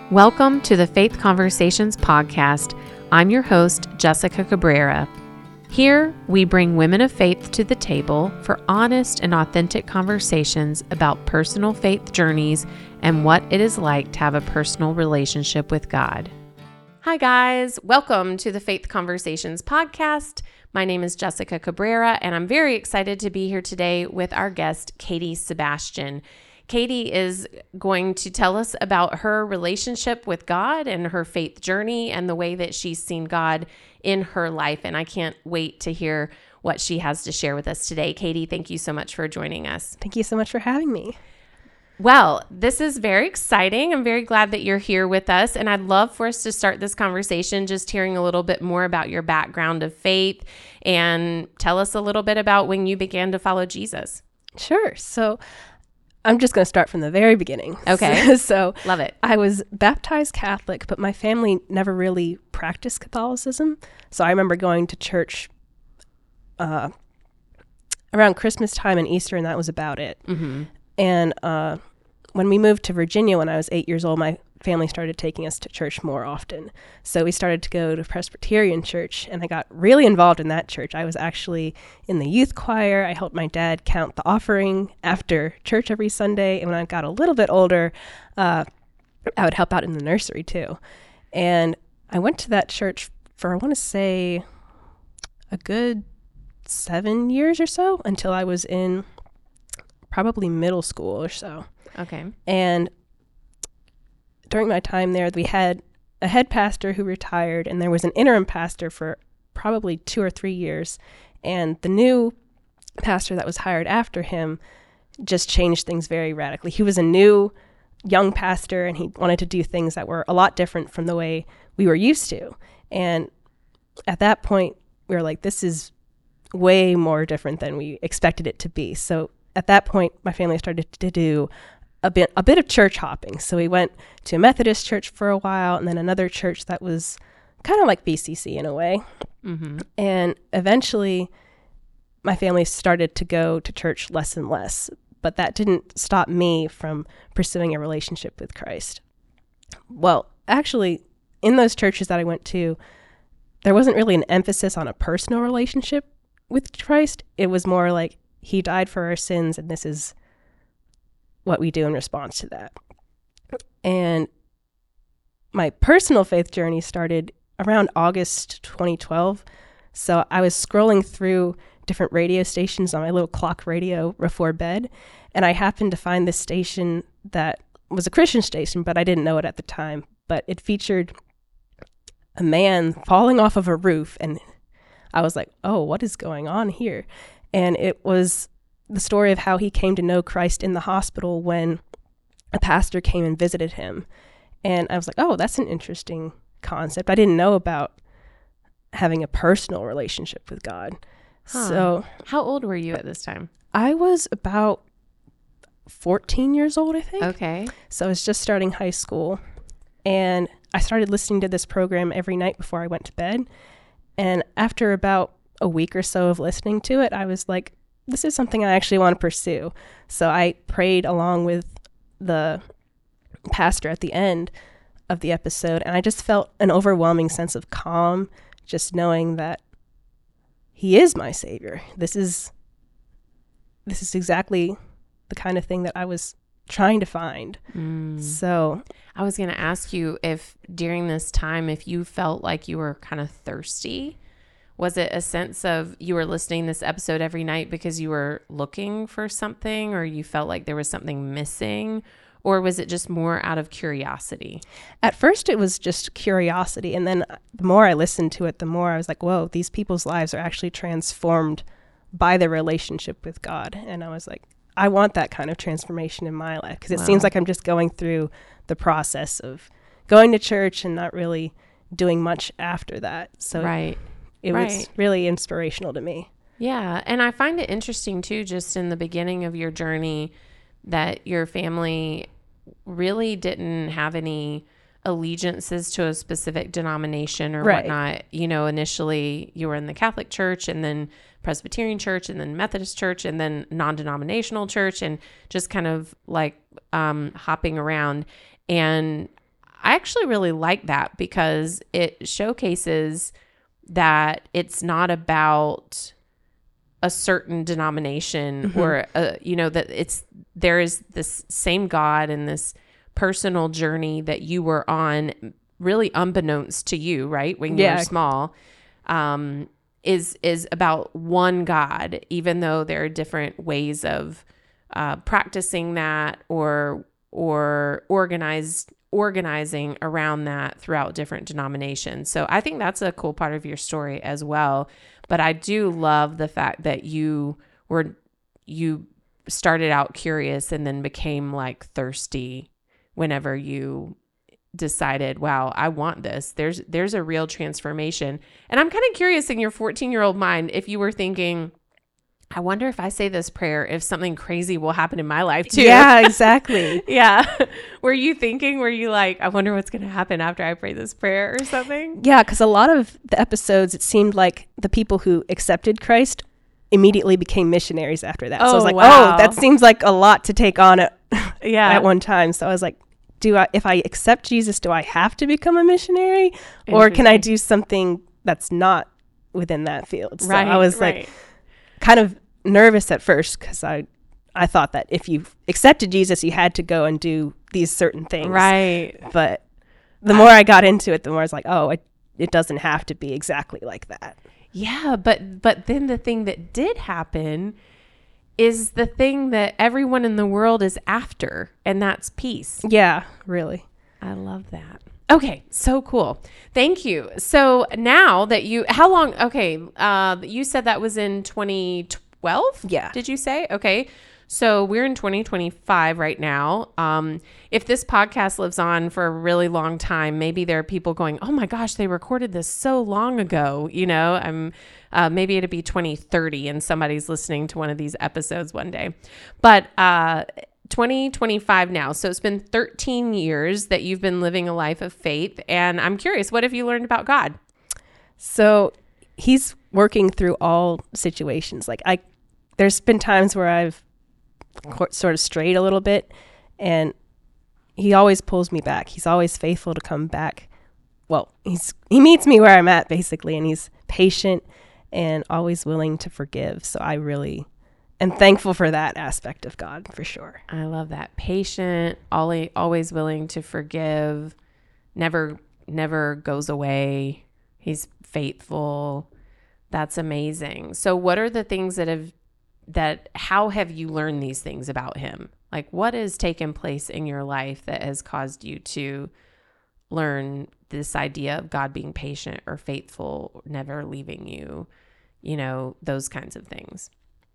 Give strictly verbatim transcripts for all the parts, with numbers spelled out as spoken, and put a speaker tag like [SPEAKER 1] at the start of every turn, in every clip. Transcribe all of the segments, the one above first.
[SPEAKER 1] Welcome to the Faith Conversations podcast. I'm your host, Jessica Cabrera. Here, we bring women of faith to the table for honest and authentic conversations about personal faith journeys and what it is like to have a personal relationship with God. Hi, guys. Welcome to the Faith Conversations podcast. My name is Jessica Cabrera, and I'm very excited to be here today with our guest, Katie Sebastian. Katie is going to tell us about her relationship with God and her faith journey and the way that she's seen God in her life. And I can't wait to hear what she has to share with us today. Katie, thank you so much for joining us.
[SPEAKER 2] Thank you so much for having me.
[SPEAKER 1] Well, this is very exciting. I'm very glad that you're here with us. And I'd love for us to start this conversation just hearing a little bit more about your background of faith and tell us a little bit about when you began to follow Jesus.
[SPEAKER 2] Sure. So I'm just going to start from the very beginning.
[SPEAKER 1] Okay.
[SPEAKER 2] So, so
[SPEAKER 1] love it.
[SPEAKER 2] I was baptized Catholic, but my family never really practiced Catholicism. So I remember going to church uh, around Christmas time and Easter, and that was about it.
[SPEAKER 1] Mm-hmm.
[SPEAKER 2] And uh, when we moved to Virginia when I was eight years old, my family started taking us to church more often. So we started to go to Presbyterian church, and I got really involved in that church. I was actually in the youth choir. I helped my dad count the offering after church every Sunday. And when I got a little bit older, uh, I would help out in the nursery too. And I went to that church for, I want to say, a good seven years or so until I was in probably middle school or so.
[SPEAKER 1] Okay.
[SPEAKER 2] And during my time there, we had a head pastor who retired, and there was an interim pastor for probably two or three years. And the new pastor that was hired after him just changed things very radically. He was a new young pastor, and he wanted to do things that were a lot different from the way we were used to. And at that point, we were like, this is way more different than we expected it to be. So at that point, my family started to do a bit a bit of church hopping. So we went to a Methodist church for a while, and then another church that was kind of like B C C in a way.
[SPEAKER 1] Mm-hmm.
[SPEAKER 2] And eventually, my family started to go to church less and less. But that didn't stop me from pursuing a relationship with Christ. Well, actually, in those churches that I went to, there wasn't really an emphasis on a personal relationship with Christ. It was more like, he died for our sins, and this is what we do in response to that. And my personal faith journey started around August twenty twelve. So I was scrolling through different radio stations on my little clock radio before bed, and I happened to find this station that was a Christian station, but I didn't know it at the time. But it featured a man falling off of a roof, and I was like, oh, what is going on here? And it was the story of how he came to know Christ in the hospital when a pastor came and visited him. And I was like, oh, that's an interesting concept. I didn't know about having a personal relationship with God.
[SPEAKER 1] Huh.
[SPEAKER 2] So
[SPEAKER 1] how old were you at this time?
[SPEAKER 2] I was about fourteen years old, I think.
[SPEAKER 1] Okay.
[SPEAKER 2] So I was just starting high school. And I started listening to this program every night before I went to bed. And after about a week or so of listening to it, I was like, this is something I actually want to pursue. So I prayed along with the pastor at the end of the episode, and I just felt an overwhelming sense of calm, just knowing that he is my savior. This is this is exactly the kind of thing that I was trying to find.
[SPEAKER 1] Mm.
[SPEAKER 2] So
[SPEAKER 1] I was going to ask you if during this time, if you felt like you were kind of thirsty. Was it a sense of you were listening to this episode every night because you were looking for something, or you felt like there was something missing, or was it just more out of curiosity?
[SPEAKER 2] At first it was just curiosity. And then the more I listened to it, the more I was like, whoa, these people's lives are actually transformed by their relationship with God. And I was like, I want that kind of transformation in my life, because it
[SPEAKER 1] Wow.
[SPEAKER 2] seems like I'm just going through the process of going to church and not really doing much after that. So
[SPEAKER 1] Right.
[SPEAKER 2] it
[SPEAKER 1] right.
[SPEAKER 2] was really inspirational to me.
[SPEAKER 1] Yeah. And I find it interesting too, just in the beginning of your journey, that your family really didn't have any allegiances to a specific denomination or
[SPEAKER 2] Right.
[SPEAKER 1] whatnot. You know, initially you were in the Catholic Church, and then Presbyterian Church, and then Methodist Church, and then non-denominational church, and just kind of like um, hopping around. And I actually really like that because it showcases that it's not about a certain denomination mm-hmm. or, a, you know, that it's, there is this same God and this personal journey that you were on really unbeknownst to you, right? When you
[SPEAKER 2] yeah.
[SPEAKER 1] were small, um, is, is about one God, even though there are different ways of, uh, practicing that or, or organized, organizing around that throughout different denominations. So I think that's a cool part of your story as well. But I do love the fact that you were, you started out curious and then became like thirsty whenever you decided, wow, I want this. There's, there's a real transformation. And I'm kind of curious in your fourteen year old mind, if you were thinking, I wonder if I say this prayer, if something crazy will happen in my life too.
[SPEAKER 2] Yeah, exactly.
[SPEAKER 1] yeah. Were you thinking, were you like, I wonder what's going to happen after I pray this prayer or something?
[SPEAKER 2] Yeah, because a lot of the episodes, it seemed like the people who accepted Christ immediately became missionaries after that.
[SPEAKER 1] Oh,
[SPEAKER 2] so I was like,
[SPEAKER 1] wow.
[SPEAKER 2] oh, that seems like a lot to take on at,
[SPEAKER 1] yeah.
[SPEAKER 2] at one time. So I was like, do I, if I accept Jesus, do I have to become a missionary? Or can I do something that's not within that field? So
[SPEAKER 1] right,
[SPEAKER 2] I was
[SPEAKER 1] right.
[SPEAKER 2] like, kind of nervous at first because I, I thought that if you accepted Jesus, you had to go and do these certain things.
[SPEAKER 1] Right.
[SPEAKER 2] But the more I got into it, the more I was like, oh, it, it doesn't have to be exactly like that.
[SPEAKER 1] Yeah, but but then the thing that did happen is the thing that everyone in the world is after, and that's peace.
[SPEAKER 2] Yeah, really.
[SPEAKER 1] I love that. Okay, so cool. Thank you. So now that you, how long, okay, uh, you said that was in twenty twelve?
[SPEAKER 2] Yeah.
[SPEAKER 1] Did you say? Okay. So we're in twenty twenty-five right now. Um, if this podcast lives on for a really long time, maybe there are people going, oh my gosh, they recorded this so long ago. You know, I'm, uh, maybe it'd be twenty thirty and somebody's listening to one of these episodes one day. But, uh, twenty twenty-five now. So it's been thirteen years that you've been living a life of faith. And I'm curious, what have you learned about God?
[SPEAKER 2] So he's working through all situations. Like I, there's been times where I've sort of strayed a little bit and he always pulls me back. He's always faithful to come back. Well, he's, he meets me where I'm at basically, and he's patient and always willing to forgive. So I really am thankful for that aspect of God for sure.
[SPEAKER 1] I love that. Patient, always, always willing to forgive, never, never goes away. He's faithful. That's amazing. So what are the things that have, that, how have you learned these things about him? Like what has taken place in your life that has caused you to learn this idea of God being patient or faithful, never leaving you, you know, those kinds of things?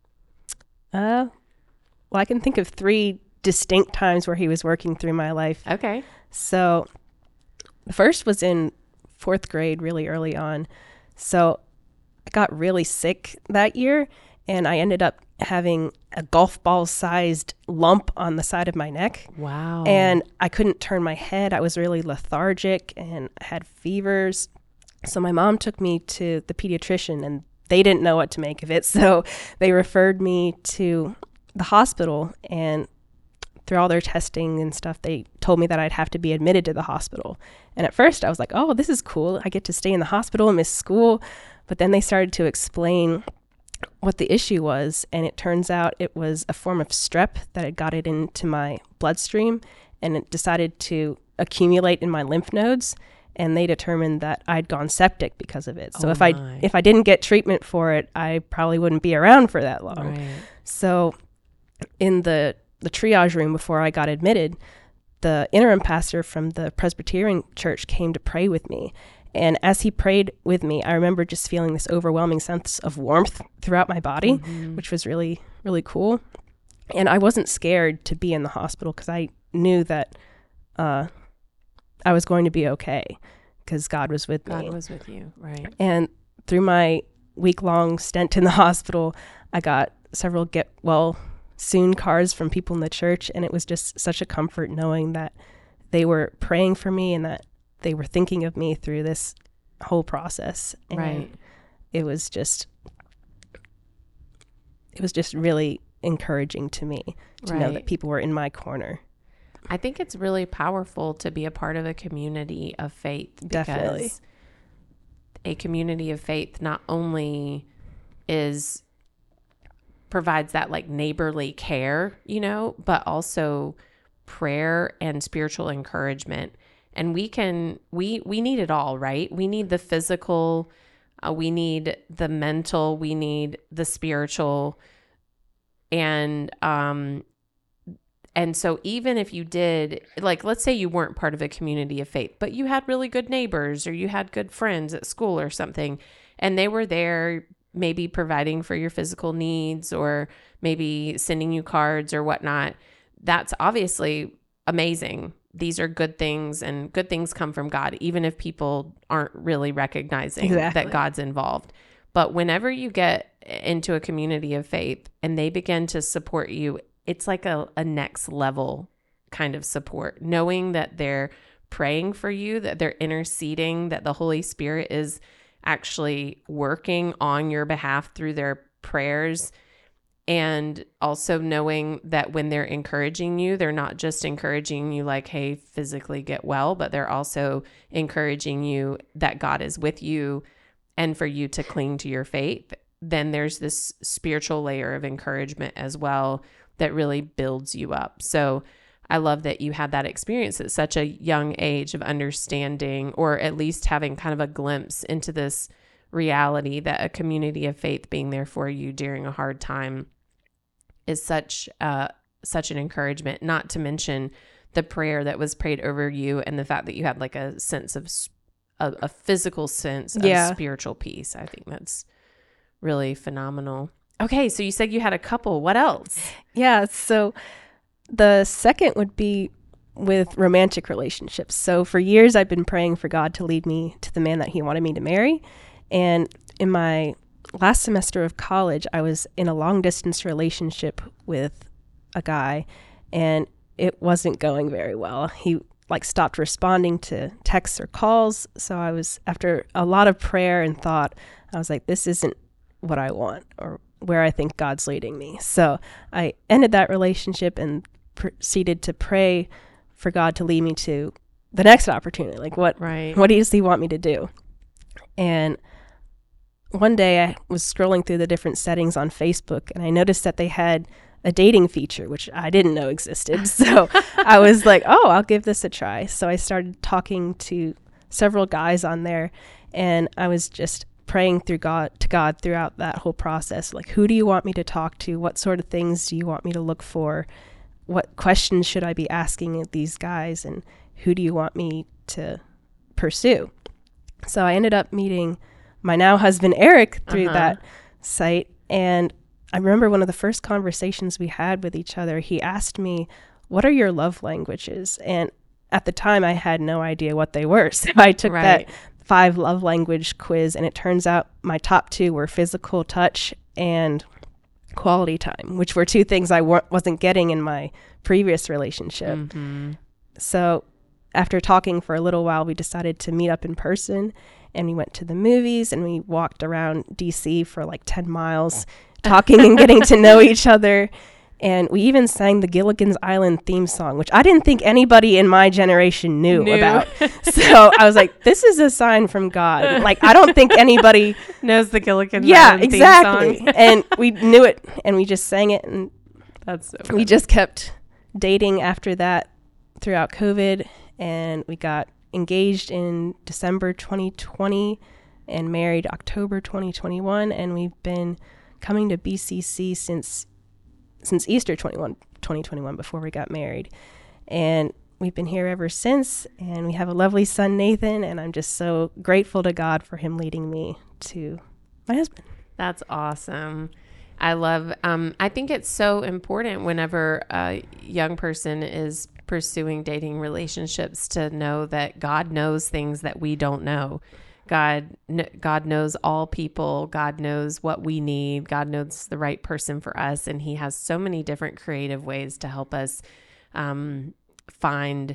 [SPEAKER 2] Uh, well, I can think of three distinct times where he was working through my life.
[SPEAKER 1] Okay.
[SPEAKER 2] So the first was in fourth grade, really early on. So I got really sick that year and I ended up having a golf ball sized lump on the side of my neck.
[SPEAKER 1] Wow.
[SPEAKER 2] And I couldn't turn my head. I was really lethargic and I had fevers. So my mom took me to the pediatrician and they didn't know what to make of it. So they referred me to the hospital, and through all their testing and stuff, they told me that I'd have to be admitted to the hospital. And at first I was like, oh, this is cool. I get to stay in the hospital and miss school. But then they started to explain what the issue was. And it turns out it was a form of strep that had got it into my bloodstream, and it decided to accumulate in my lymph nodes. And they determined that I'd gone septic because of it. So
[SPEAKER 1] oh
[SPEAKER 2] if
[SPEAKER 1] my.
[SPEAKER 2] I if I didn't get treatment for it, I probably wouldn't be around for that long.
[SPEAKER 1] Right.
[SPEAKER 2] So in the, the triage room before I got admitted, the interim pastor from the Presbyterian church came to pray with me. And as he prayed with me, I remember just feeling this overwhelming sense of warmth throughout my body, mm-hmm. which was really, really cool. And I wasn't scared to be in the hospital because I knew that uh, I was going to be okay because God was with
[SPEAKER 1] God
[SPEAKER 2] me.
[SPEAKER 1] God was with you, right.
[SPEAKER 2] And through my week-long stint in the hospital, I got several get well soon cards from people in the church, and it was just such a comfort knowing that they were praying for me and that they were thinking of me through this whole process. And
[SPEAKER 1] right.
[SPEAKER 2] it was just, it was just really encouraging to me to
[SPEAKER 1] right.
[SPEAKER 2] know that people were in my corner.
[SPEAKER 1] I think it's really powerful to be a part of a community of faith.
[SPEAKER 2] Definitely.
[SPEAKER 1] A community of faith not only is provides that like neighborly care, you know, but also prayer and spiritual encouragement. And we can, we, we need it all, right? We need the physical, uh, we need the mental, we need the spiritual. And, um, and so even if you did, like, let's say you weren't part of a community of faith, but you had really good neighbors or you had good friends at school or something, and they were there maybe providing for your physical needs or maybe sending you cards or whatnot, that's obviously amazing. These are good things, and good things come from God, even if people aren't really recognizing
[SPEAKER 2] Exactly.
[SPEAKER 1] that God's involved. But whenever you get into a community of faith and they begin to support you, it's like a, a next level kind of support, knowing that they're praying for you, that they're interceding, that the Holy Spirit is actually working on your behalf through their prayers. And also knowing that when they're encouraging you, they're not just encouraging you like, hey, physically get well, but they're also encouraging you that God is with you and for you to cling to your faith. Then there's this spiritual layer of encouragement as well that really builds you up. So I love that you had that experience at such a young age of understanding, or at least having kind of a glimpse into this reality that a community of faith being there for you during a hard time is such uh, such an encouragement, not to mention the prayer that was prayed over you and the fact that you had like a sense of a, a physical sense of
[SPEAKER 2] Yeah.
[SPEAKER 1] spiritual peace. I think that's really phenomenal. Okay, so you said you had a couple. What else?
[SPEAKER 2] Yeah. So the second would be with romantic relationships. So for years, I've been praying for God to lead me to the man that he wanted me to marry. And in my last semester of college, I was in a long distance relationship with a guy, and it wasn't going very well. He like stopped responding to texts or calls. So I was, after a lot of prayer and thought, I was like, this isn't what I want or where I think God's leading me. So I ended that relationship and proceeded to pray for God to lead me to the next opportunity. Like what,
[SPEAKER 1] Right.
[SPEAKER 2] what does he want me to do? And one day I was scrolling through the different settings on Facebook, and I noticed that they had a dating feature, which I didn't know existed. So I was like, oh, I'll give this a try. So I started talking to several guys on there, and I was just praying through God to God throughout that whole process. Like, who do you want me to talk to? What sort of things do you want me to look for? What questions should I be asking these guys? And who do you want me to pursue? So I ended up meeting my now husband, Eric, through
[SPEAKER 1] Uh-huh.
[SPEAKER 2] that site. And I remember one of the first conversations we had with each other, he asked me, what are your love languages? And at the time, I had no idea what they were. So I took
[SPEAKER 1] Right.
[SPEAKER 2] that five love language quiz, and it turns out my top two were physical touch and quality time, which were two things I wa- wasn't getting in my previous relationship.
[SPEAKER 1] Mm-hmm.
[SPEAKER 2] So after talking for a little while, we decided to meet up in person, and we went to the movies, and we walked around D C for like ten miles, talking and getting to know each other. And we even sang the Gilligan's Island theme song, which I didn't think anybody in my generation knew,
[SPEAKER 1] Knew.
[SPEAKER 2] about. So I was like, this is a sign from God. Like, I don't think anybody
[SPEAKER 1] Knows the Gilligan
[SPEAKER 2] yeah,
[SPEAKER 1] Island theme
[SPEAKER 2] exactly.
[SPEAKER 1] song.
[SPEAKER 2] And we knew it, and we just sang it, and
[SPEAKER 1] That's so
[SPEAKER 2] we
[SPEAKER 1] funny.
[SPEAKER 2] just kept dating after that throughout COVID, and we got engaged in December twenty twenty and married October twenty twenty-one, and we've been coming to B C C since since Easter twenty-one, twenty twenty-one, before we got married. And we've been here ever since, and we have a lovely son, Nathan, and I'm just so grateful to God for him leading me to my husband.
[SPEAKER 1] That's awesome. I love, um, I think it's so important whenever a young person is pursuing dating relationships to know that God knows things that we don't know. God, kn- God knows all people. God knows what we need. God knows the right person for us. And he has so many different creative ways to help us, um, find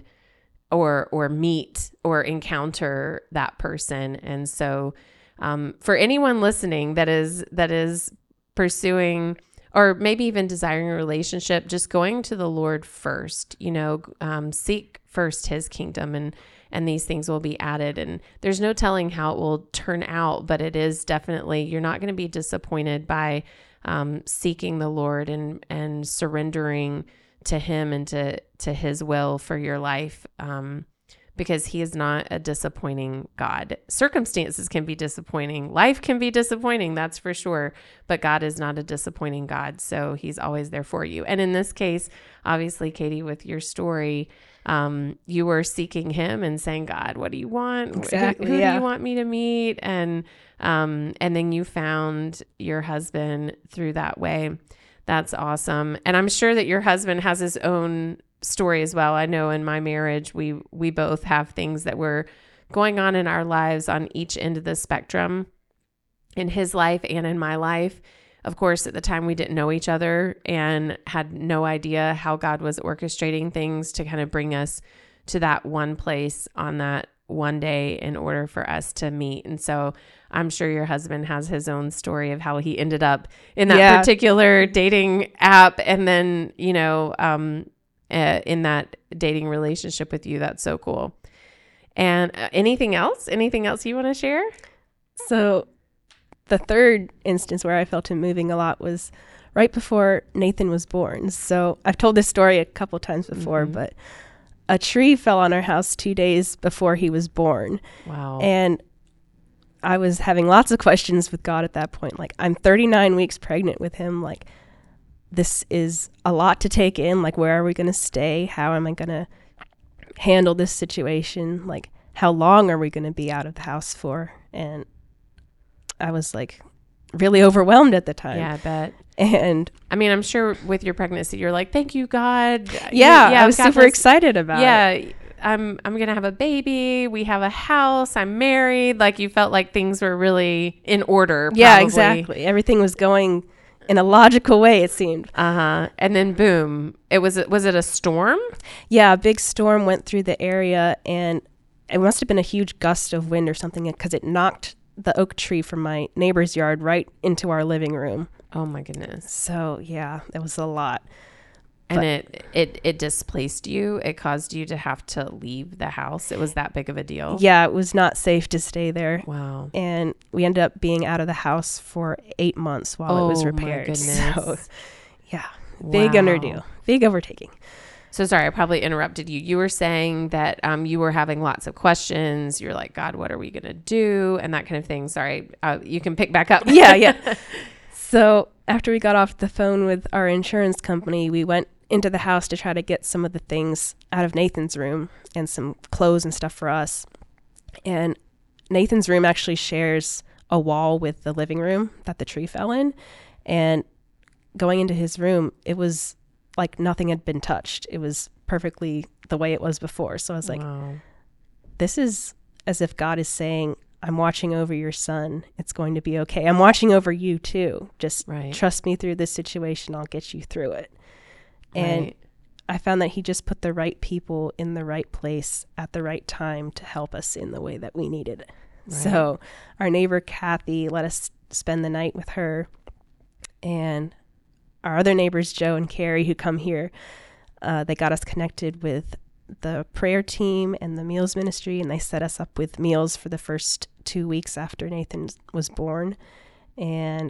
[SPEAKER 1] or, or meet or encounter that person. And so, um, for anyone listening that is, that is pursuing or maybe even desiring a relationship, just going to the Lord first, you know, um, seek first his kingdom, and, and these things will be added. And there's no telling how it will turn out, but it is definitely, you're not going to be disappointed by um, seeking the Lord and, and surrendering to him and to, to his will for your life. Um, because he is not a disappointing God. Circumstances can be disappointing. Life can be disappointing, that's for sure. But God is not a disappointing God. So he's always there for you. And in this case, obviously, Katie, with your story, um, you were seeking him and saying, God, what do you want?
[SPEAKER 2] Exactly,
[SPEAKER 1] Who, who
[SPEAKER 2] yeah.
[SPEAKER 1] do you want me to meet? And, um, and then you found your husband through that way. That's awesome. And I'm sure that your husband has his own story as well. I know in my marriage, we we both have things that were going on in our lives on each end of the spectrum, in his life and in my life. Of course, at the time we didn't know each other and had no idea how God was orchestrating things to kind of bring us to that one place on that one day in order for us to meet. And so I'm sure your husband has his own story of how he ended up in that
[SPEAKER 2] Yeah.
[SPEAKER 1] particular dating app, and then, you know, um, Uh, in that dating relationship with you. That's so cool. And uh, anything else? Anything else you want to share?
[SPEAKER 2] So the third instance where I felt him moving a lot was right before Nathan was born. So I've told this story a couple times before,
[SPEAKER 1] Mm-hmm.
[SPEAKER 2] but a tree fell on our house two days before he was born.
[SPEAKER 1] Wow.
[SPEAKER 2] And I was having lots of questions with God at that point. Like, I'm thirty-nine weeks pregnant with him. Like, this is a lot to take in. Like, where are we going to stay? How am I going to handle this situation? Like, how long are we going to be out of the house for? And I was like really overwhelmed at the time.
[SPEAKER 1] Yeah, I bet.
[SPEAKER 2] And
[SPEAKER 1] I mean, I'm sure with your pregnancy, you're like, thank you, God.
[SPEAKER 2] yeah,
[SPEAKER 1] You- yeah
[SPEAKER 2] I was
[SPEAKER 1] I've got
[SPEAKER 2] super
[SPEAKER 1] this-
[SPEAKER 2] excited about it.
[SPEAKER 1] Yeah, I'm I'm gonna have a baby. We have a house. I'm married. Like, you felt like things were really in order.
[SPEAKER 2] Yeah,
[SPEAKER 1] probably.
[SPEAKER 2] exactly. Everything was going in a logical way, it seemed.
[SPEAKER 1] Uh huh. And then boom, it was was it a storm?
[SPEAKER 2] Yeah, a big storm went through the area, and it must have been a huge gust of wind or something, because it knocked the oak tree from my neighbor's yard right into our living room.
[SPEAKER 1] Oh my goodness.
[SPEAKER 2] So yeah, it was a lot.
[SPEAKER 1] And
[SPEAKER 2] But-
[SPEAKER 1] it, it it displaced you. It caused you to have to leave the house. It was that big of a deal.
[SPEAKER 2] Yeah, it was not safe to stay there.
[SPEAKER 1] Wow.
[SPEAKER 2] And we ended up being out of the house for eight months while it was
[SPEAKER 1] Oh, my
[SPEAKER 2] repaired.
[SPEAKER 1] goodness.
[SPEAKER 2] So yeah, big
[SPEAKER 1] Wow.
[SPEAKER 2] underdo, big overtaking.
[SPEAKER 1] So sorry, I probably interrupted you. You were saying that um, you were having lots of questions. You're like, God, what are we going to do? And that kind of thing. Sorry, uh, you can pick back up.
[SPEAKER 2] Yeah, yeah. So after we got off the phone with our insurance company, we went into the house to try to get some of the things out of Nathan's room and some clothes and stuff for us. And Nathan's room actually shares a wall with the living room that the tree fell in. And going into his room, it was like nothing had been touched. It was perfectly the way it was before. So I was like,
[SPEAKER 1] Wow.
[SPEAKER 2] this is as if God is saying, I'm watching over your son. It's going to be okay. I'm watching over you too. Just
[SPEAKER 1] Right.
[SPEAKER 2] trust me through this situation. I'll get you through it. And
[SPEAKER 1] Right.
[SPEAKER 2] I found that he just put the right people in the right place at the right time to help us in the way that we needed.
[SPEAKER 1] Right.
[SPEAKER 2] So our neighbor, Kathy, let us spend the night with her. And our other neighbors, Joe and Carrie, who come here, uh, they got us connected with the prayer team and the meals ministry, and they set us up with meals for the first two weeks after Nathan was born. And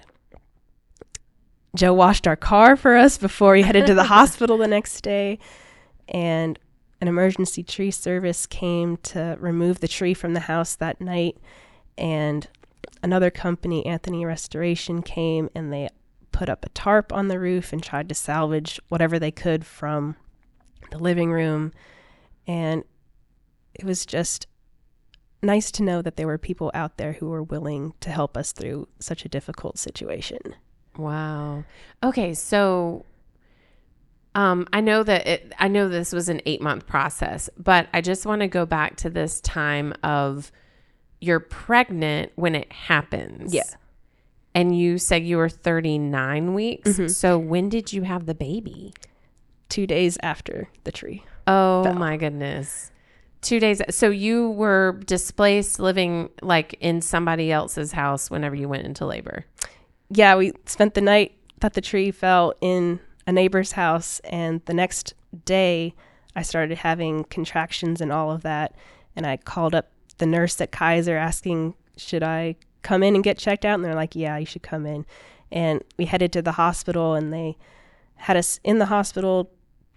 [SPEAKER 2] Joe washed our car for us before he headed to the hospital the next day. And an emergency tree service came to remove the tree from the house that night. And another company, Anthony Restoration, came and they put up a tarp on the roof and tried to salvage whatever they could from the living room. And it was just nice to know that there were people out there who were willing to help us through such a difficult situation.
[SPEAKER 1] Wow. Okay, so um, I know that it, I know this was an eight month process, but I just want to go back to this time of you're pregnant when it happens.
[SPEAKER 2] Yeah.
[SPEAKER 1] And you said you were thirty-nine weeks.
[SPEAKER 2] Mhm.
[SPEAKER 1] So when did you have the baby?
[SPEAKER 2] Two days after the tree.
[SPEAKER 1] Oh
[SPEAKER 2] Fell.
[SPEAKER 1] my goodness. Two days. So you were displaced living like in somebody else's house whenever you went into labor.
[SPEAKER 2] Yeah, we spent the night thought the tree fell in a neighbor's house, and the next day I started having contractions and all of that, and I called up the nurse at Kaiser asking, should I come in and get checked out? And they're like, yeah, you should come in. And we headed to the hospital, and they had us in the hospital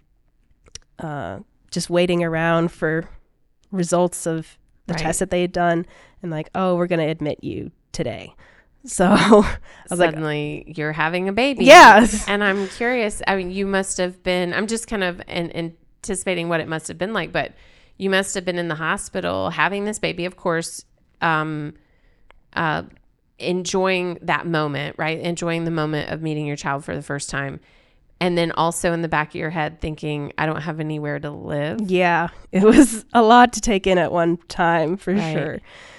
[SPEAKER 2] uh, just waiting around for results of the
[SPEAKER 1] Right.
[SPEAKER 2] tests that they had done, and like, oh, we're going to admit you today. So I was
[SPEAKER 1] Suddenly
[SPEAKER 2] like,
[SPEAKER 1] you're having a baby.
[SPEAKER 2] yeah.
[SPEAKER 1] And I'm curious, I mean, you must have been, I'm just kind of in, anticipating what it must have been like, but you must have been in the hospital having this baby, of course, um, uh, enjoying that moment, right? Enjoying the moment of meeting your child for the first time. And then also in the back of your head thinking, I don't have anywhere to live.
[SPEAKER 2] Yeah, it was a lot to take in at one time, for
[SPEAKER 1] Right.
[SPEAKER 2] sure.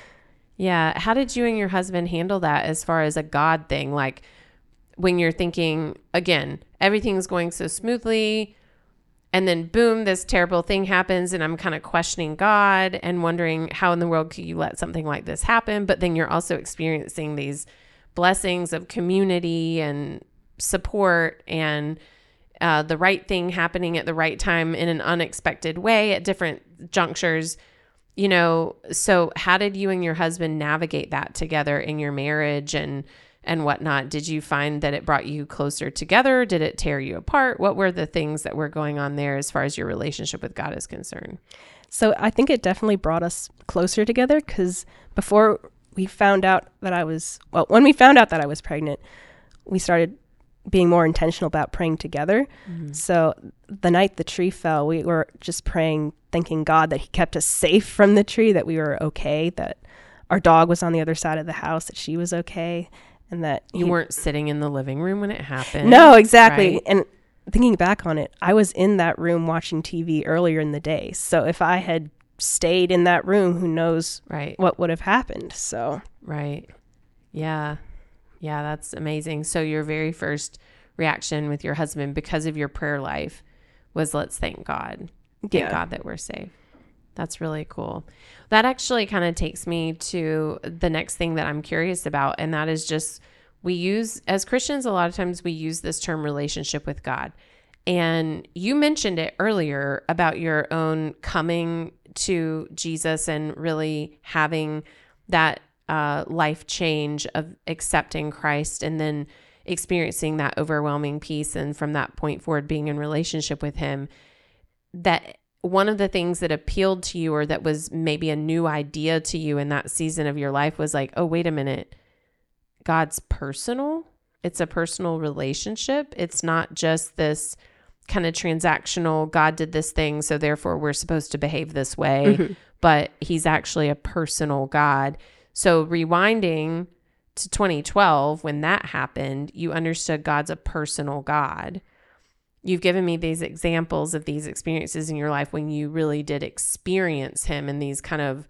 [SPEAKER 1] Yeah. How did you and your husband handle that as far as a God thing? Like when you're thinking, again, everything's going so smoothly, and then boom, this terrible thing happens, and I'm kind of questioning God and wondering how in the world could you let something like this happen? But then you're also experiencing these blessings of community and support and uh, the right thing happening at the right time in an unexpected way at different junctures. You know, so how did you and your husband navigate that together in your marriage and and whatnot? Did you find that it brought you closer together? Did it tear you apart? What were the things that were going on there as far as your relationship with God is concerned?
[SPEAKER 2] So I think it definitely brought us closer together, because before we found out that I was, well, when we found out that I was pregnant, we started being more intentional about praying together.
[SPEAKER 1] Mm-hmm.
[SPEAKER 2] So the night the tree fell, we were just praying, thanking God that he kept us safe from the tree, that we were okay, that our dog was on the other side of the house, that she was okay, and that
[SPEAKER 1] You
[SPEAKER 2] he,
[SPEAKER 1] weren't sitting in the living room when it happened.
[SPEAKER 2] No, exactly.
[SPEAKER 1] Right?
[SPEAKER 2] And thinking back on it, I was in that room watching T V earlier in the day. So if I had stayed in that room, who knows
[SPEAKER 1] Right.
[SPEAKER 2] what would have happened. So
[SPEAKER 1] Right. Yeah. Yeah, that's amazing. So your very first reaction with your husband because of your prayer life was, let's thank God. Thank
[SPEAKER 2] yeah.
[SPEAKER 1] God that we're safe. That's really cool. That actually kind of takes me to the next thing that I'm curious about. And that is just, we use, as Christians, a lot of times we use this term relationship with God. And you mentioned it earlier about your own coming to Jesus and really having that uh, life change of accepting Christ and then experiencing that overwhelming peace. And from that point forward, being in relationship with him, that one of the things that appealed to you, or that was maybe a new idea to you in that season of your life, was like, oh, wait a minute, God's personal. It's a personal relationship. It's not just this kind of transactional, God did this thing, so therefore we're supposed to behave this way,
[SPEAKER 2] Mm-hmm.
[SPEAKER 1] but he's actually a personal God. So rewinding to twenty twelve, when that happened, you understood God's a personal God. You've given me these examples of these experiences in your life when you really did experience him in these kind of,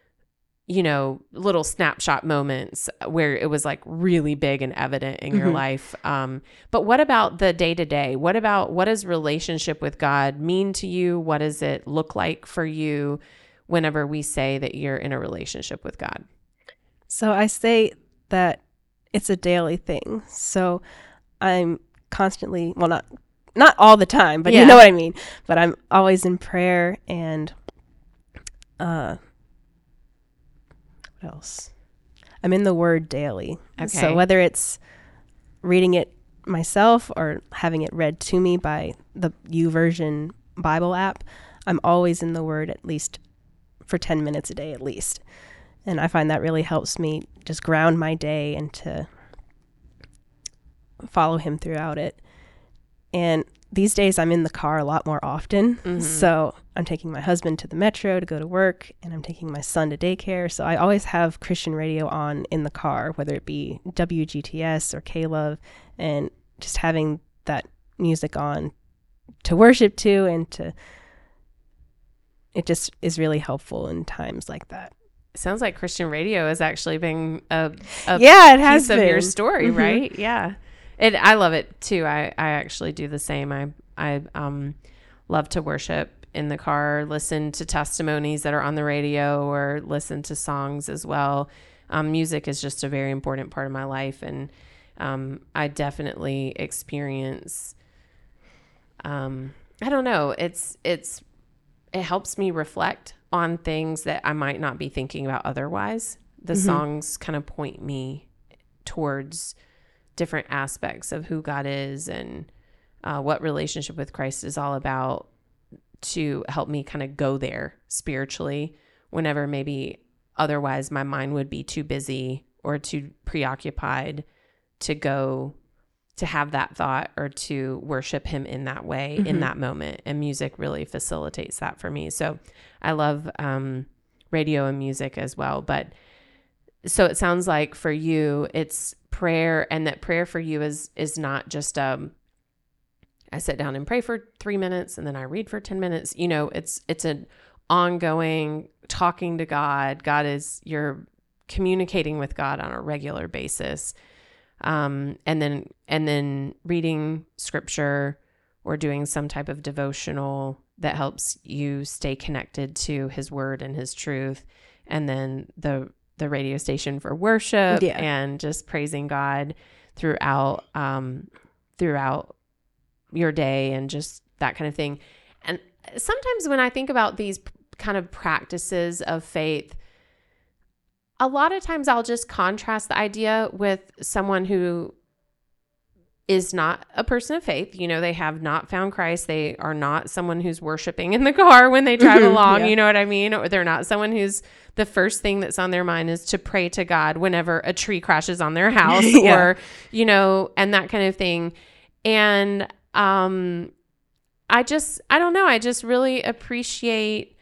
[SPEAKER 1] you know, little snapshot moments where it was like really big and evident in your
[SPEAKER 2] Mm-hmm.
[SPEAKER 1] life. Um, but what about the day to day? What about, what does relationship with God mean to you? What does it look like for you whenever we say that you're in a relationship with God?
[SPEAKER 2] So I say that it's a daily thing. So I'm constantly, well, not not all the time, but
[SPEAKER 1] Yeah.
[SPEAKER 2] you know what I mean. But I'm always in prayer, and uh, what else? I'm in the Word daily.
[SPEAKER 1] Okay.
[SPEAKER 2] So whether it's reading it myself or having it read to me by the YouVersion Bible app, I'm always in the Word at least for ten minutes a day at least. And I find that really helps me just ground my day and to follow him throughout it. And these days I'm in the car a lot more often.
[SPEAKER 1] Mm-hmm.
[SPEAKER 2] So I'm taking my husband to the metro to go to work, and I'm taking my son to daycare. So I always have Christian radio on in the car, whether it be W G T S or K-Love, and just having that music on to worship to, and to, it just is really helpful in times like that.
[SPEAKER 1] Sounds like Christian radio has actually been a, a
[SPEAKER 2] Yeah, it has
[SPEAKER 1] piece of your
[SPEAKER 2] been.
[SPEAKER 1] story,
[SPEAKER 2] Mhm.
[SPEAKER 1] right? Yeah. It, I love it too. I, I actually do the same. I, I um, love to worship in the car, listen to testimonies that are on the radio, or listen to songs as well. Um, music is just a very important part of my life. And Um, I definitely experience, um, I don't know, it's, it's, it helps me reflect on things that I might not be thinking about otherwise. The mm-hmm. songs kind of point me towards different aspects of who God is and uh, what relationship with Christ is all about, to help me kind of go there spiritually whenever maybe otherwise my mind would be too busy or too preoccupied to go to have that thought or to worship him in that way, mm-hmm. in that moment. And music really facilitates that for me. So I love um, radio and music as well. But so it sounds like for you, it's prayer, and that prayer for you is is not just um I sit down and pray for three minutes and then I read for ten minutes. You know, it's it's an ongoing talking to God. God is, you're communicating with God on a regular basis. Um, and then and then reading scripture or doing some type of devotional that helps you stay connected to his word and his truth. And then the the radio station for worship, yeah. and just praising God throughout um, throughout your day and just that kind of thing. And sometimes when I think about these kind of practices of faith, a lot of times I'll just contrast the idea with someone who is not a person of faith. You know, they have not found Christ. They are not someone who's worshiping in the car when they drive along. Yeah. You know what I mean? Or they're not someone who's, the first thing that's on their mind is to pray to God whenever a tree crashes on their house yeah. or, you know, and that kind of thing. And um, I just, I don't know. I just really appreciate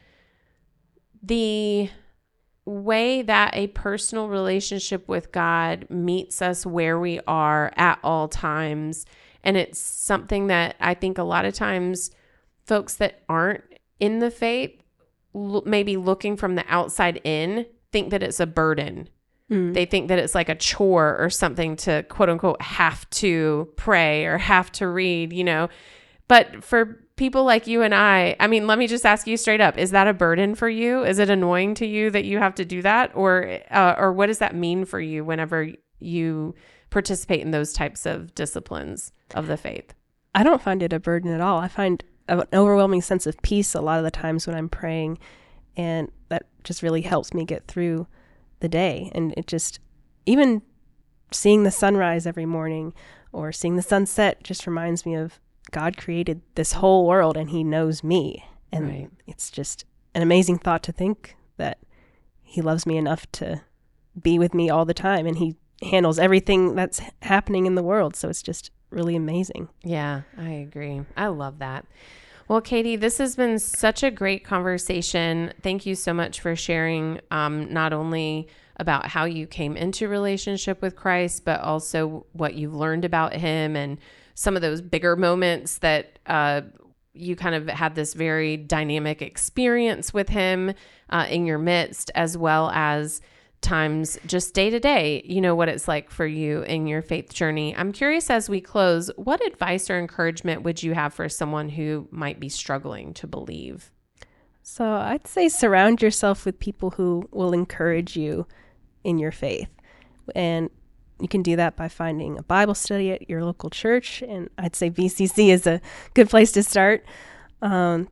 [SPEAKER 1] the way that a personal relationship with God meets us where we are at all times. And it's something that I think a lot of times folks that aren't in the faith, l- maybe looking from the outside in, think that it's a burden. Mm. They think that it's like a chore or something to quote unquote have to pray or have to read, you know. But for people like you and I, I mean, let me just ask you straight up, is that a burden for you? Is it annoying to you that you have to do that? Or uh, or what does that mean for you whenever you participate in those types of disciplines of the faith?
[SPEAKER 2] I don't find it a burden at all. I find an overwhelming sense of peace a lot of the times when I'm praying, and that just really helps me get through the day. And it just, even seeing the sunrise every morning or seeing the sunset just reminds me of God created this whole world and he knows me. And right. It's just an amazing thought to think that he loves me enough to be with me all the time, and he handles everything that's happening in the world. So it's just really amazing.
[SPEAKER 1] Yeah, I agree. I love that. Well, Katie, this has been such a great conversation. Thank you so much for sharing um, not only about how you came into relationship with Christ, but also what you've learned about him and some of those bigger moments that uh, you kind of had this very dynamic experience with him uh, in your midst, as well as times just day to day, you know, what it's like for you in your faith journey. I'm curious, as we close, what advice or encouragement would you have for someone who might be struggling to believe?
[SPEAKER 2] So I'd say surround yourself with people who will encourage you in your faith. And you can do that by finding a Bible study at your local church. And I'd say V C C is a good place to start. Um,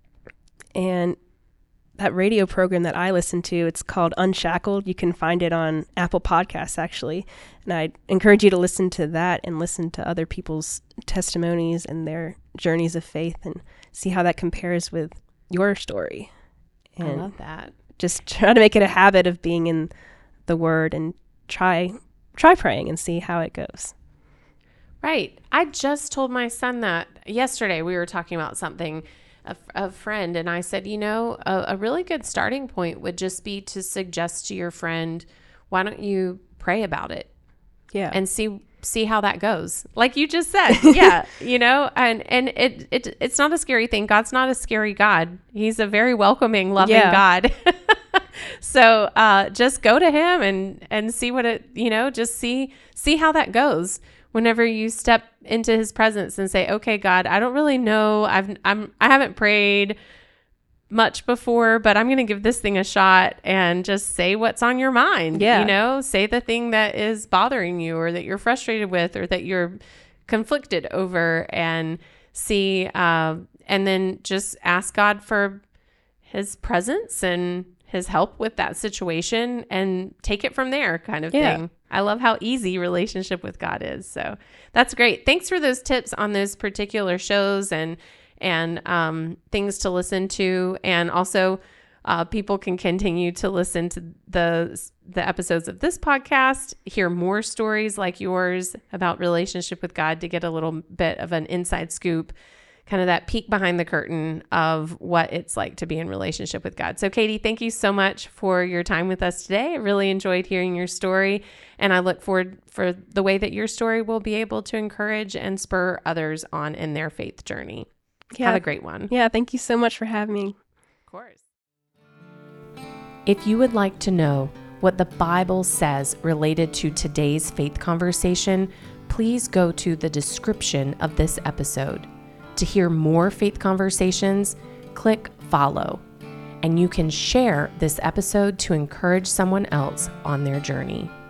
[SPEAKER 2] and that radio program that I listen to, it's called Unshackled. You can find it on Apple Podcasts, actually. And I'd encourage you to listen to that and listen to other people's testimonies and their journeys of faith and see how that compares with your story. And
[SPEAKER 1] I love that.
[SPEAKER 2] Just try to make it a habit of being in the Word and try try praying and see how it goes.
[SPEAKER 1] Right. I just told my son that yesterday. We were talking about something, a, a friend, and I said, you know, a, a really good starting point would just be to suggest to your friend, why don't you pray about it?
[SPEAKER 2] Yeah.
[SPEAKER 1] And see see how that goes. Like you just said. Yeah. You know, and, and it, it it's not a scary thing. God's not a scary God. He's a very welcoming, loving yeah. God. So uh, just go to him and, and see what it, you know, just see, see how that goes whenever you step into his presence and say, okay, God, I don't really know. I've, I'm, I haven't prayed much before, but I'm going to give this thing a shot and just say what's on your mind.
[SPEAKER 2] Yeah.
[SPEAKER 1] You know, say the thing that is bothering you or that you're frustrated with or that you're conflicted over, and see, uh, and then just ask God for his presence and his help with that situation and take it from there, kind of
[SPEAKER 2] Yeah.
[SPEAKER 1] thing. I love how easy relationship with God is. So that's great. Thanks for those tips on those particular shows and and um, things to listen to. And also, uh, people can continue to listen to the the episodes of this podcast, hear more stories like yours about relationship with God to get a little bit of an inside scoop, kind of that peek behind the curtain of what it's like to be in relationship with God. So Katie, thank you so much for your time with us today. I really enjoyed hearing your story, and I look forward for the way that your story will be able to encourage and spur others on in their faith journey.
[SPEAKER 2] Yeah.
[SPEAKER 1] Have a great one.
[SPEAKER 2] Yeah. Thank you so much for having me.
[SPEAKER 1] Of course. If you would like to know what the Bible says related to today's faith conversation, please go to the description of this episode. To hear more faith conversations, click follow, and you can share this episode to encourage someone else on their journey.